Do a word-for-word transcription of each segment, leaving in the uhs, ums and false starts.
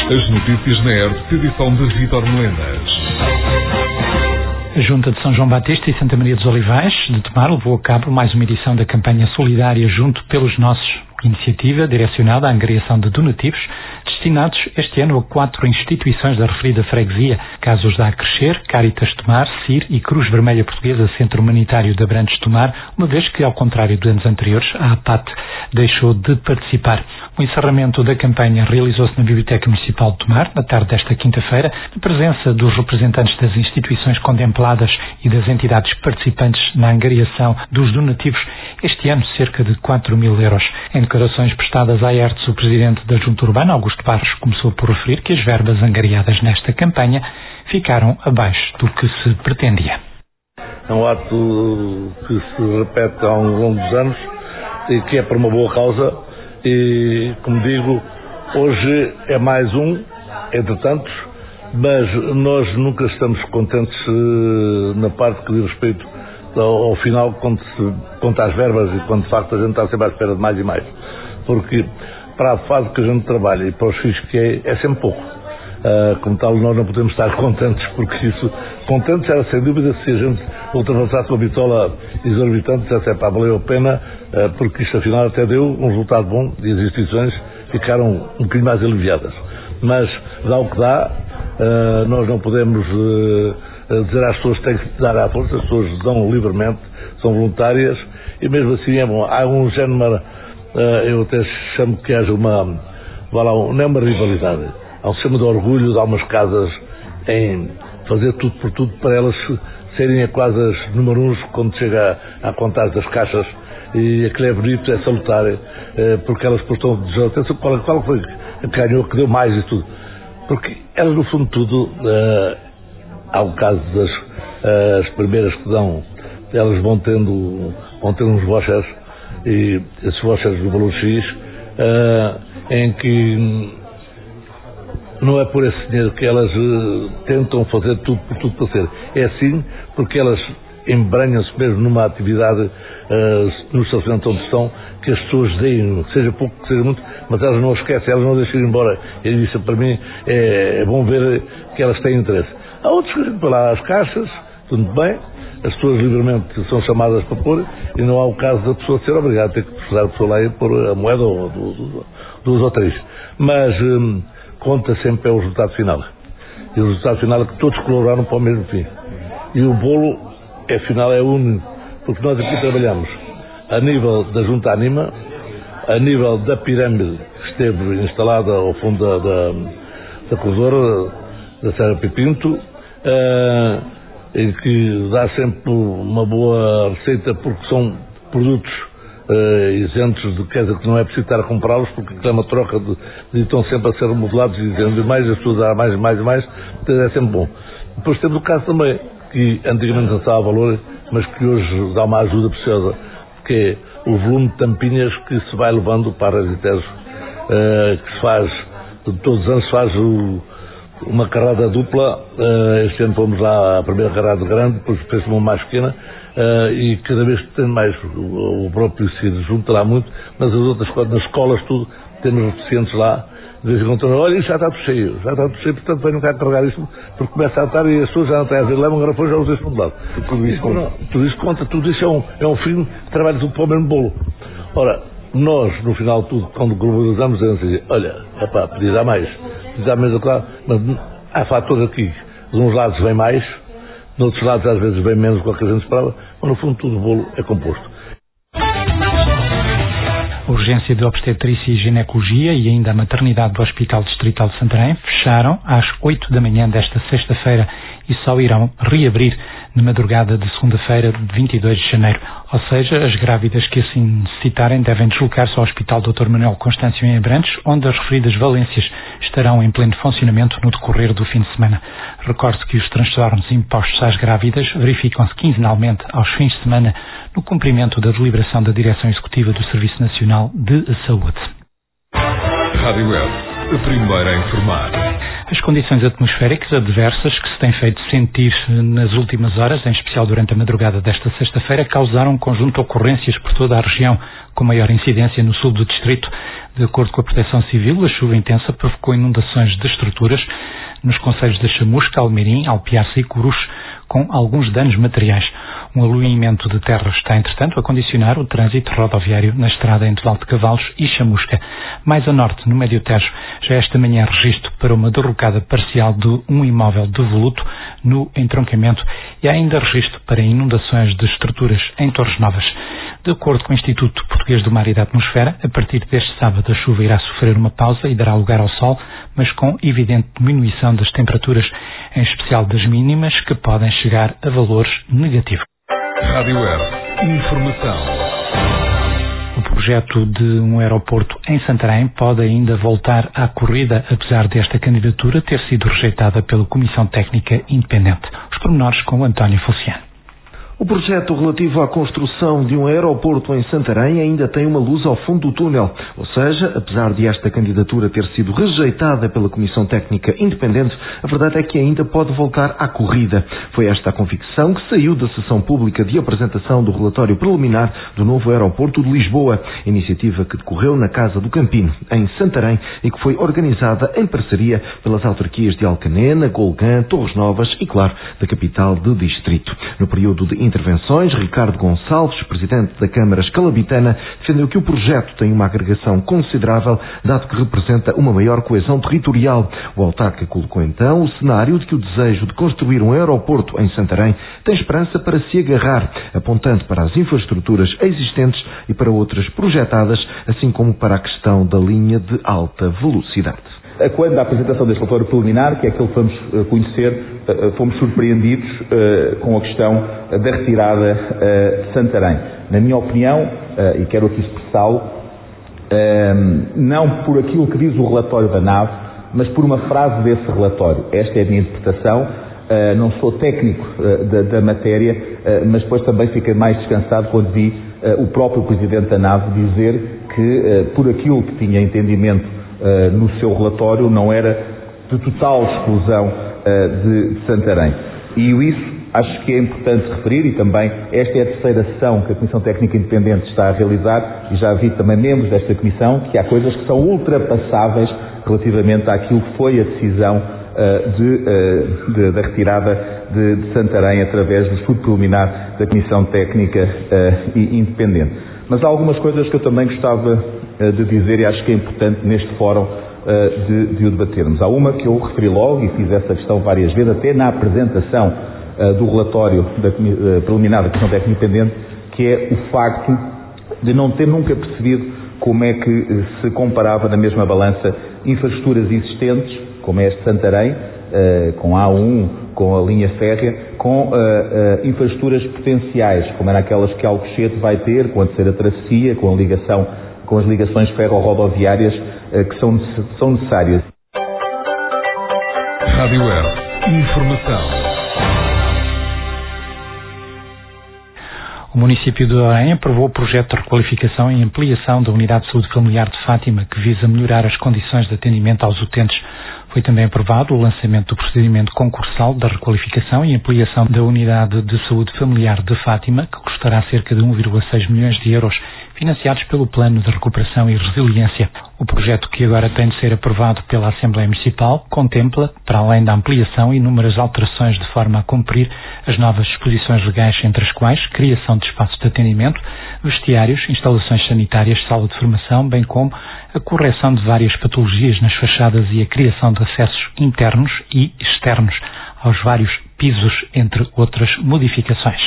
As notícias na R T P, edição de Vítor Melenas. A Junta de São João Batista e Santa Maria dos Olivais de Tomar levou a cabo mais uma edição da campanha solidária Junto pelos Nossos, iniciativa direcionada à angariação de donativos destinados este ano a quatro instituições da referida freguesia: Casos da Crescer, Caritas Tomar, C I R e Cruz Vermelha Portuguesa Centro Humanitário de Abrantes Tomar, uma vez que, ao contrário de anos anteriores, a APAT deixou de participar. O encerramento da campanha realizou-se na Biblioteca Municipal de Tomar, na tarde desta quinta-feira, na presença dos representantes das instituições contempladas e das entidades participantes na angariação dos donativos, este ano cerca de quatro mil euros. Em declarações prestadas à R T S, o presidente da Junta Urbana, Augusto Barros, começou por referir que as verbas angariadas nesta campanha ficaram abaixo do que se pretendia. É um ato que se repete ao longo dos anos e que é por uma boa causa e, como digo, hoje é mais um, entre tantos, mas nós nunca estamos contentes na parte que diz respeito ao, ao final, quando se conta as verbas e quando de facto a gente está sempre à espera de mais e mais, porque para a fase que a gente trabalha e para os filhos que é, é sempre pouco. Uh, como tal, nós não podemos estar contentes, porque isso, contentes era sem dúvida se a gente ultrapassasse uma bitola exorbitante, dissesse, pá, valeu a pena, uh, porque isto afinal até deu um resultado bom e as instituições ficaram um bocadinho mais aliviadas. Mas dá o que dá, uh, nós não podemos uh, dizer às pessoas que têm que dar à força, as pessoas dão livremente, são voluntárias e mesmo assim é bom. Há um género, uh, eu até chamo que haja uma, vá lá, não é uma rivalidade. Há um sistema de orgulho de algumas casas em fazer tudo por tudo para elas serem a quase as número uns quando chega à contagem das caixas, e aquilo é bonito, é salutar, porque elas estão de atenção qual, qual foi que ganhou, que deu mais e tudo. Porque elas, no fundo de tudo, há o caso das as primeiras que dão, elas vão tendo, vão tendo uns vouchers, e esses vouchers do valor X, em que não é por esse dinheiro que elas uh, tentam fazer tudo por tudo para ser. É assim porque elas embranham-se mesmo numa atividade uh, no estacionamento onde estão, que as pessoas deem, seja pouco, seja muito, mas elas não esquecem, elas não deixam ir embora. E isso para mim é, é bom ver que elas têm interesse. Há outros que vão lá às caixas, tudo bem, as pessoas livremente são chamadas para pôr e não há o caso da pessoa ser obrigada a ter que precisar a pessoa lá e pôr a moeda ou duas ou três. Mas um, conta sempre é o resultado final. E o resultado final é que todos colaboraram para o mesmo fim. E o bolo, afinal, é único, porque nós aqui trabalhamos a nível da Junta Anima, a nível da pirâmide que esteve instalada ao fundo da, da, da corredora, da Serra Pipinto, uh, em que dá sempre uma boa receita, porque são produtos Uh, isentos de, quer dizer, que não é preciso estar a comprá-los, porque é uma troca de, de estão sempre a ser remodelados e dizendo mais, as pessoas dão mais e mais e mais, então é sempre bom. Depois temos o caso também, que antigamente não estava valor, mas que hoje dá uma ajuda preciosa, que é o volume de tampinhas que se vai levando para as Iteres, uh, que se faz, todos os anos se faz o, uma carrada dupla, uh, este ano fomos lá à primeira carrada grande, depois fez uma mais pequena, Uh, e cada vez tem mais, o, o próprio C I R junta lá muito, mas as outras coisas, nas escolas tudo, temos deficientes lá, de vez em quando, olha, isto já está tudo cheio, já está tudo cheio, portanto venham cá carregar isto, porque começa a estar e as pessoas já não têm a ver, levam garrafões, já os deixam de lado. Tudo isso conta, tudo isso conta, tudo isso é um, é um fim que trabalha tudo para o mesmo bolo. Ora, nós, no final de tudo, quando globalizamos, dizemos assim, olha, é pá, podia dar mais, podia dar menos, claro, mas há fatores aqui, de uns lados vem mais, de outros lados às vezes vem menos do que a gente esperava, mas no fundo tudo o bolo é composto. A Urgência de Obstetrícia e Ginecologia e ainda a Maternidade do Hospital Distrital de Santarém fecharam às oito da manhã desta sexta-feira e só irão reabrir na madrugada de segunda-feira, de vinte e dois de janeiro. Ou seja, as grávidas que assim necessitarem devem deslocar-se ao Hospital doutor Manuel Constâncio em Abrantes, onde as referidas valências estarão em pleno funcionamento no decorrer do fim de semana. Recorde que os transtornos impostos às grávidas verificam-se quinzenalmente aos fins de semana no cumprimento da deliberação da Direção Executiva do Serviço Nacional de Saúde. Rádio Web, a primeira a informar. As condições atmosféricas adversas que se têm feito sentir nas últimas horas, em especial durante a madrugada desta sexta-feira, causaram um conjunto de ocorrências por toda a região, com maior incidência no sul do distrito. De acordo com a Proteção Civil, a chuva intensa provocou inundações de estruturas nos concelhos de Chamusca, Almeirim, Alpiaça e Coruche, com alguns danos materiais. Um aluimento de terra está, entretanto, a condicionar o trânsito rodoviário na estrada entre Valde Cavalos e Chamusca. Mais a norte, no Médio Tejo, já esta manhã registro para uma derrocada parcial de um imóvel devoluto no entroncamento e há ainda registro para inundações de estruturas em Torres Novas. De acordo com o Instituto Português do Mar e da Atmosfera, a partir deste sábado a chuva irá sofrer uma pausa e dará lugar ao sol, mas com evidente diminuição das temperaturas, em especial das mínimas, que podem chegar a valores negativos. Rádio Air. Informação. O projeto de um aeroporto em Santarém pode ainda voltar à corrida, apesar desta candidatura ter sido rejeitada pela Comissão Técnica Independente. Os pormenores com o António Falciano. O projeto relativo à construção de um aeroporto em Santarém ainda tem uma luz ao fundo do túnel, ou seja, apesar de esta candidatura ter sido rejeitada pela Comissão Técnica Independente, a verdade é que ainda pode voltar à corrida. Foi esta a convicção que saiu da sessão pública de apresentação do relatório preliminar do novo aeroporto de Lisboa, iniciativa que decorreu na Casa do Campino, em Santarém, e que foi organizada em parceria pelas autarquias de Alcanena, Golgã, Torres Novas e, claro, da capital do distrito. No período de intervenções, Ricardo Gonçalves, presidente da Câmara Escalabitana, defendeu que o projeto tem uma agregação considerável, dado que representa uma maior coesão territorial. O autarca colocou então o cenário de que o desejo de construir um aeroporto em Santarém tem esperança para se agarrar, apontando para as infraestruturas existentes e para outras projetadas, assim como para a questão da linha de alta velocidade. Quando a apresentação deste relatório preliminar, que é aquele que vamos conhecer, fomos surpreendidos com a questão da retirada de Santarém. Na minha opinião, e quero aqui expressá-lo, não por aquilo que diz o relatório da NAV, mas por uma frase desse relatório. Esta é a minha interpretação. Não sou técnico da matéria, mas depois também fiquei mais descansado quando vi o próprio Presidente da NAV dizer que, por aquilo que tinha entendimento Uh, no seu relatório, não era de total exclusão uh, de, de Santarém. E isso acho que é importante referir, e também esta é a terceira sessão que a Comissão Técnica Independente está a realizar, e já vi também membros desta Comissão, que há coisas que são ultrapassáveis relativamente àquilo que foi a decisão uh, de, uh, de, da retirada de, de Santarém através do estudo preliminar da Comissão Técnica uh, Independente. Mas há algumas coisas que eu também gostava de dizer e acho que é importante neste fórum uh, de, de o debatermos. Há uma que eu referi logo e fiz essa questão várias vezes, até na apresentação uh, do relatório da, uh, preliminar da Comissão Técnica Independente, que é o facto de não ter nunca percebido como é que uh, se comparava na mesma balança infraestruturas existentes, como é este Santarém, uh, com a A um, com a linha férrea, com uh, uh, infraestruturas potenciais, como eram aquelas que Alcochete vai ter, com a terceira travessia, com a ligação com as ligações ferro-rodoviárias eh, que são, são necessárias. Rádio Air. Informação. O município de Orem aprovou o projeto de requalificação e ampliação da Unidade de Saúde Familiar de Fátima, que visa melhorar as condições de atendimento aos utentes. Foi também aprovado o lançamento do procedimento concursal da requalificação e ampliação da Unidade de Saúde Familiar de Fátima, que custará cerca de um vírgula seis milhões de euros, financiados pelo Plano de Recuperação e Resiliência. O projeto, que agora tem de ser aprovado pela Assembleia Municipal, contempla, para além da ampliação, inúmeras alterações de forma a cumprir as novas disposições legais, entre as quais criação de espaços de atendimento, vestiários, instalações sanitárias, sala de formação, bem como a correção de várias patologias nas fachadas e a criação de acessos internos e externos aos vários pisos, entre outras modificações.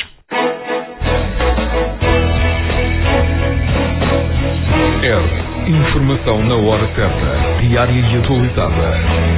Informação na hora certa, diária e atualizada.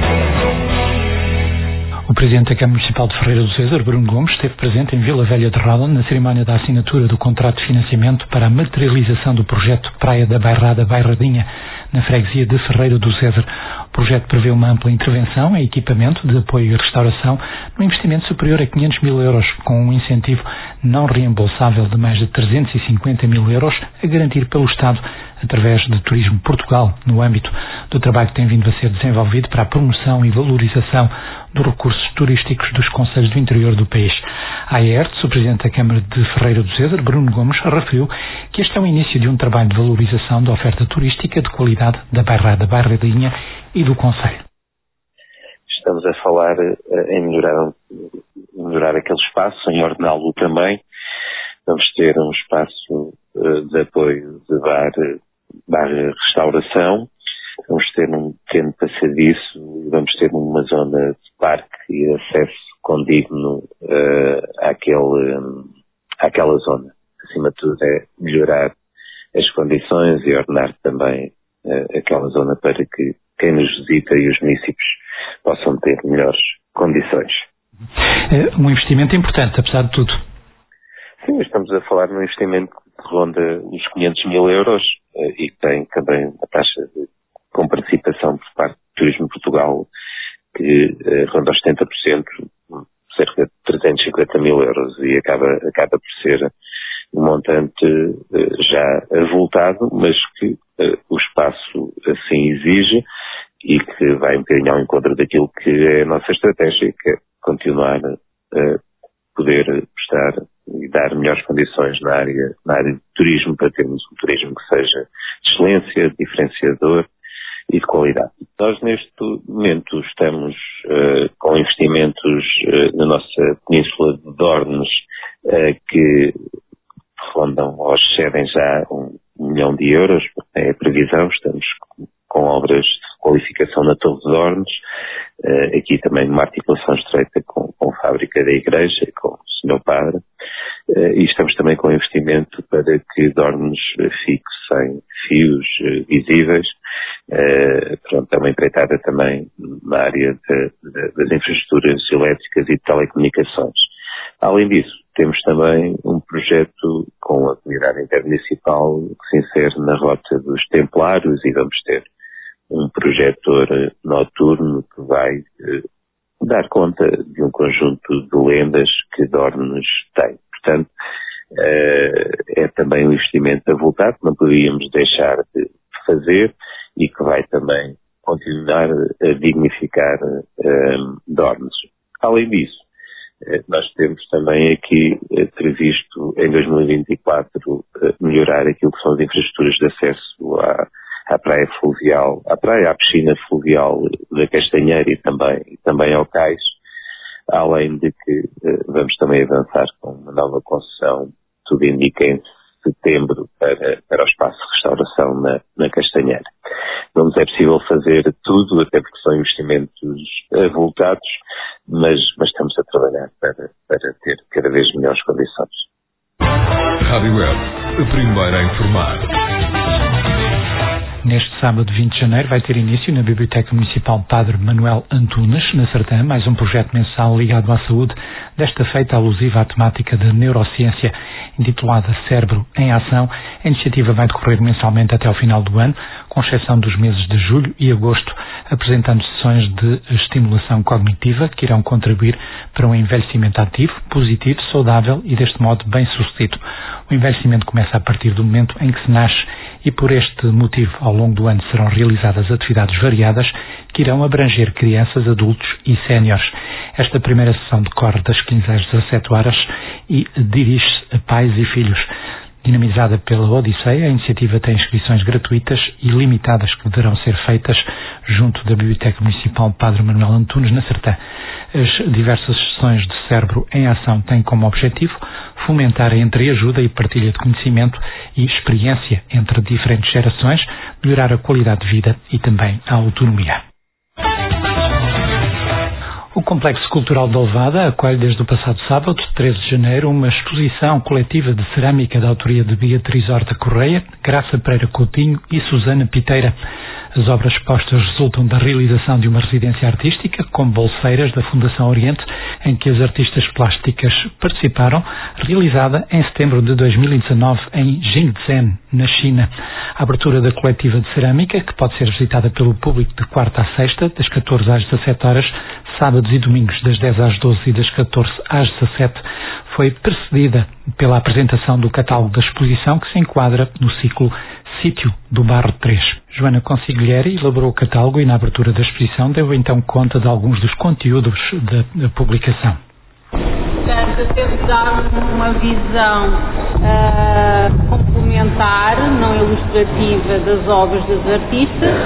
O Presidente da Câmara Municipal de Ferreira do César, Bruno Gomes, esteve presente em Vila Velha de Roda na cerimónia da assinatura do contrato de financiamento para a materialização do projeto Praia da Bairrada Bairradinha, na freguesia de Ferreira do César. O projeto prevê uma ampla intervenção em equipamento de apoio e restauração no investimento superior a quinhentos mil euros, com um incentivo não reembolsável de mais de trezentos e cinquenta mil euros a garantir pelo Estado através de Turismo Portugal, no âmbito do trabalho que tem vindo a ser desenvolvido para a promoção e valorização dos recursos turísticos dos concelhos do interior do país. A AERTS, o Presidente da Câmara de Ferreira do César, Bruno Gomes, referiu que este é o início de um trabalho de valorização da oferta turística de qualidade da Bairrada, Bairradinha e do concelho. Estamos a falar em melhorar, melhorar aquele espaço, em ordená-lo também. Vamos ter um espaço de apoio de bar, bar restauração. Vamos ter um pequeno passadiço, vamos ter uma zona de parque e acesso condigno uh, àquele, um, àquela zona. Acima de tudo é melhorar as condições e ordenar também uh, aquela zona para que quem nos visita e os municípios possam ter melhores condições. É um investimento importante, apesar de tudo. Sim, estamos a falar num investimento que ronda os quinhentos mil euros uh, e que tem também a taxa de com participação por parte do Turismo Portugal, que eh, ronda os setenta por cento, cerca de trezentos e cinquenta mil euros, e acaba, acaba por ser um montante eh, já avultado, mas que eh, o espaço assim exige e que vai um bocadinho ao encontro daquilo que é a nossa estratégia, que é continuar a poder prestar e dar melhores condições na área, na área de turismo, para termos um turismo que seja de excelência, diferenciador e de qualidade. Nós neste momento estamos uh, com investimentos uh, na nossa península de Dornes uh, que rondam ou excedem já um, um milhão de euros, é a previsão. Estamos com, com obras de qualificação na Torre de Dornes, uh, aqui também uma articulação estreita com, com a fábrica da igreja, com o senhor Padre, uh, e estamos também com investimento para que Dornes fique sem fios uh, visíveis. Uh, pronto, é uma empreitada também na área de, de, das infraestruturas elétricas e de telecomunicações. Além disso, temos também um projeto com a comunidade intermunicipal que se insere na rota dos Templários, e vamos ter um projetor noturno que vai uh, dar conta de um conjunto de lendas que Dornes tem. Portanto, uh, é também um investimento avultado que não podíamos deixar de fazer e que vai também continuar a dignificar um, Dornes. Além disso, nós temos também aqui previsto em dois mil e vinte e quatro melhorar aquilo que são as infraestruturas de acesso à, à praia fluvial, à praia, à piscina fluvial da Castanheira e também, e também ao cais, além de que vamos também avançar com uma nova concessão, tudo indica em setembro, para, para o espaço de restauração na, na Castanheira. Não nos é possível fazer tudo, até porque são investimentos avultados, mas, mas estamos a trabalhar para, para ter cada vez melhores condições. Rádio Web, a primeira a informar. Neste sábado, vinte de janeiro, vai ter início na Biblioteca Municipal Padre Manuel Antunes, na Sertã, mais um projeto mensal ligado à saúde, desta feita alusiva à temática da neurociência, intitulada Cérebro em Ação. A iniciativa vai decorrer mensalmente até ao final do ano, com exceção dos meses de julho e agosto, apresentando sessões de estimulação cognitiva que irão contribuir para um envelhecimento ativo, positivo, saudável e, deste modo, bem-sucedido. O envelhecimento começa a partir do momento em que se nasce e, por este motivo, ao longo do ano serão realizadas atividades variadas que irão abranger crianças, adultos e séniores. Esta primeira sessão decorre das quinze às dezassete horas e dirige-se a pais e filhos. Dinamizada pela Odisseia, a iniciativa tem inscrições gratuitas e limitadas que deverão ser feitas junto da Biblioteca Municipal Padre Manuel Antunes, na Sertã. As diversas sessões de Cérebro em Ação têm como objetivo fomentar a entreajuda e partilha de conhecimento e experiência entre diferentes gerações, melhorar a qualidade de vida e também a autonomia. O Complexo Cultural de Alvada acolhe desde o passado sábado, treze de janeiro, uma exposição coletiva de cerâmica da autoria de Beatriz Horta Correia, Graça Pereira Coutinho e Susana Piteira. As obras expostas resultam da realização de uma residência artística com bolseiras da Fundação Oriente, em que as artistas plásticas participaram, realizada em setembro de dois mil e dezanove em Jingzhen, na China. A abertura da coletiva de cerâmica, que pode ser visitada pelo público de quarta a sexta, das catorze às dezassete horas, sábados e domingos das dez às doze e das catorze às dezassete, foi precedida pela apresentação do catálogo da exposição, que se enquadra no ciclo Sítio do Barro três. Joana Consiglieri elaborou o catálogo e, na abertura da exposição, deu então conta de alguns dos conteúdos da, da publicação. Portanto, eu tento dar uma visão uh, complementar, não ilustrativa, das obras dos artistas.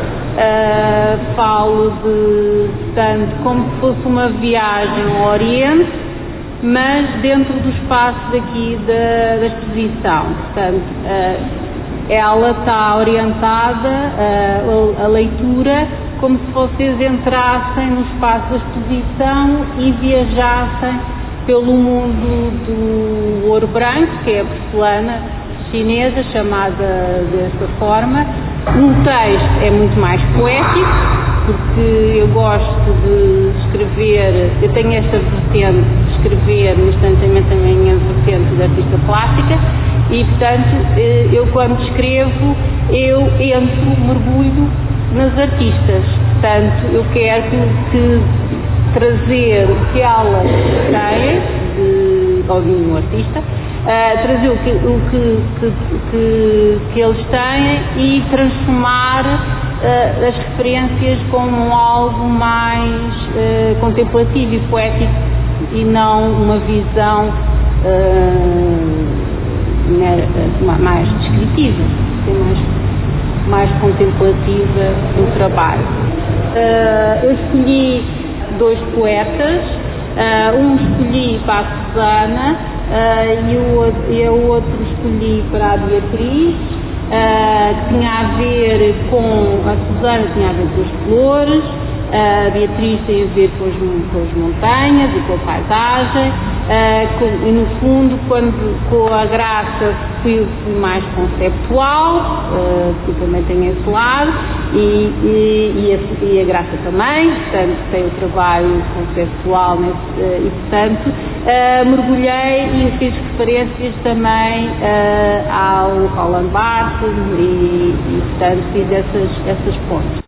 Uh, falo de, tanto como se fosse uma viagem ao Oriente, mas dentro do espaço daqui da, da exposição. Portanto, uh, ela está orientada, uh, a, a leitura, como se vocês entrassem no espaço da exposição e viajassem pelo mundo do ouro branco, que é a porcelana chinesa, chamada desta forma. Um texto é muito mais poético, porque eu gosto de escrever, eu tenho esta vertente de escrever, no instantaneamente também a minha vertente de artista plástica, e portanto eu quando escrevo eu entro, mergulho nas artistas. Portanto, eu quero que, que trazer o que elas têm, de, ou de um artista, uh, trazer o, que, o que, que, que, que eles têm e transformar uh, as referências como algo mais uh, contemplativo e poético e não uma visão uh, mais descritiva, mais, mais contemplativa do trabalho. Uh, eu escolhi dois poetas, uh, um escolhi para a Susana uh, e, o, e o outro escolhi para a Beatriz, uh, que tinha a ver com, a Susana tinha a ver com as flores, a Beatriz tem a ver com as, com as montanhas e com a paisagem, uh, com, e no fundo, quando, com a Graça fui, fui mais conceptual, uh, que também tem esse lado, e, e, e, a, e a Graça também, portanto tem o trabalho conceptual nesse, uh, e portanto uh, mergulhei e fiz referências também uh, ao Roland Barthes e, e portanto fiz essas, essas pontes.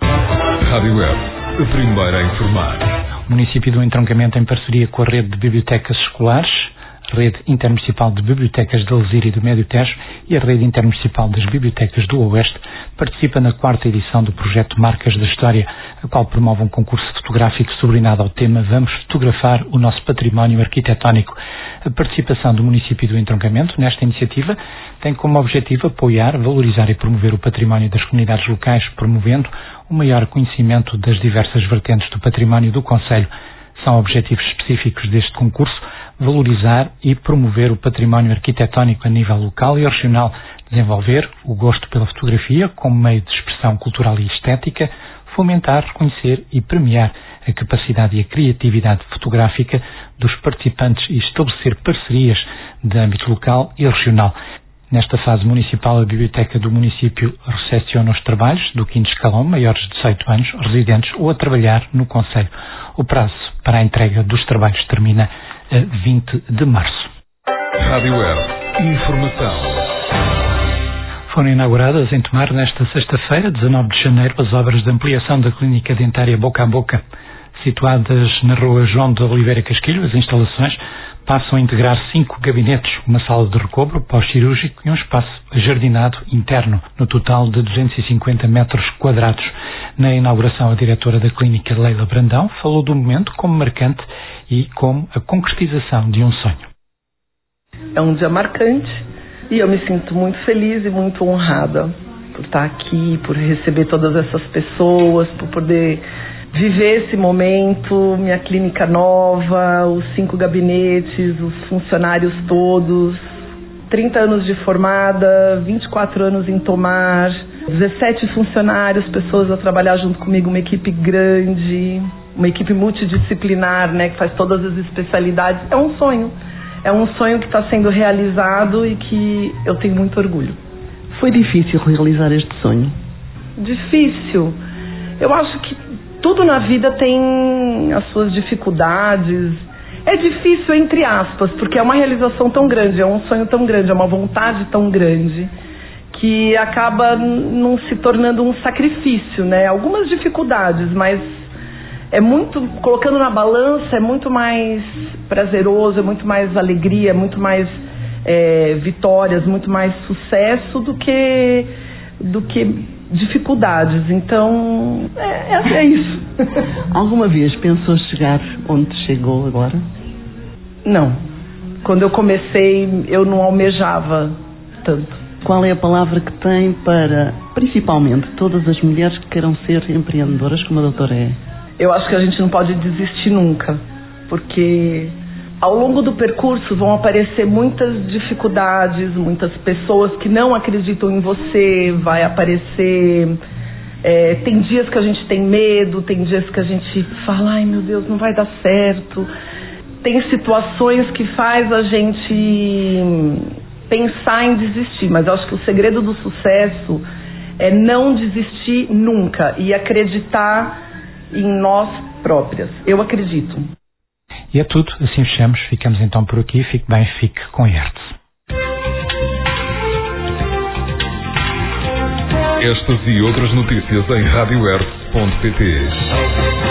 Rádio Web, a primeira a informar. O município do Entroncamento, em parceria com a Rede de Bibliotecas Escolares, a Rede Intermunicipal de Bibliotecas de Alzira e do Médio Tejo e a Rede Intermunicipal das Bibliotecas do Oeste, participa na quarta edição do projeto Marcas da História, a qual promove um concurso fotográfico subordinado ao tema Vamos Fotografar o Nosso Património Arquitetónico. A participação do município do Entroncamento nesta iniciativa tem como objetivo apoiar, valorizar e promover o património das comunidades locais, promovendo o maior conhecimento das diversas vertentes do património do concelho. São objetivos específicos deste concurso: valorizar e promover o património arquitetónico a nível local e regional, desenvolver o gosto pela fotografia como meio de expressão cultural e estética, fomentar, reconhecer e premiar a capacidade e a criatividade fotográfica dos participantes e estabelecer parcerias de âmbito local e regional. Nesta fase municipal, a Biblioteca do município recepciona os trabalhos do quinto escalão, maiores de dezoito anos, residentes ou a trabalhar no concelho. O prazo para a entrega dos trabalhos termina a vinte de março. Rádio Web, informação. Foram inauguradas em Tomar nesta sexta-feira, dezanove de janeiro, as obras de ampliação da Clínica Dentária Boca a Boca. Situadas na rua João de Oliveira Casquilho, as instalações passam a integrar cinco gabinetes, uma sala de recobro pós-cirúrgico e um espaço ajardinado interno, no total de duzentos e cinquenta metros quadrados. Na inauguração, a diretora da clínica, Leila Brandão, falou do momento como marcante e como a concretização de um sonho. É um dia marcante e eu me sinto muito feliz e muito honrada por estar aqui, por receber todas essas pessoas, por poder viver esse momento, minha clínica nova, os cinco gabinetes, os funcionários todos, trinta anos de formada, vinte e quatro anos em Tomar, dezessete funcionários, pessoas a trabalhar junto comigo, uma equipe grande, uma equipe multidisciplinar, né, que faz todas as especialidades. É um sonho, é um sonho que está sendo realizado e que eu tenho muito orgulho. Foi difícil realizar este sonho? Difícil. Eu acho que tudo na vida tem as suas dificuldades. É difícil entre aspas, porque é uma realização tão grande, é um sonho tão grande, é uma vontade tão grande, que acaba não se tornando um sacrifício, né? Algumas dificuldades, mas é muito, colocando na balança, é muito mais prazeroso, é muito mais alegria, é muito mais é, vitórias, muito mais sucesso do que, do que dificuldades. Então, é, é, é isso. Alguma vez pensou chegar onde chegou agora? Não. Quando eu comecei, eu não almejava tanto. Qual é a palavra que tem para, principalmente, todas as mulheres que queiram ser empreendedoras, como a doutora é? Eu acho que a gente não pode desistir nunca, porque ao longo do percurso vão aparecer muitas dificuldades, muitas pessoas que não acreditam em você, vai aparecer... É, tem dias que a gente tem medo, tem dias que a gente fala, ai meu Deus, não vai dar certo. Tem situações que faz a gente pensar em desistir, mas eu acho que o segredo do sucesso é não desistir nunca e acreditar em nós próprias. Eu acredito. E é tudo, assim fechamos, ficamos então por aqui, fique bem, fique com Hertz. Estas e outras notícias em rádio hertz ponto pt.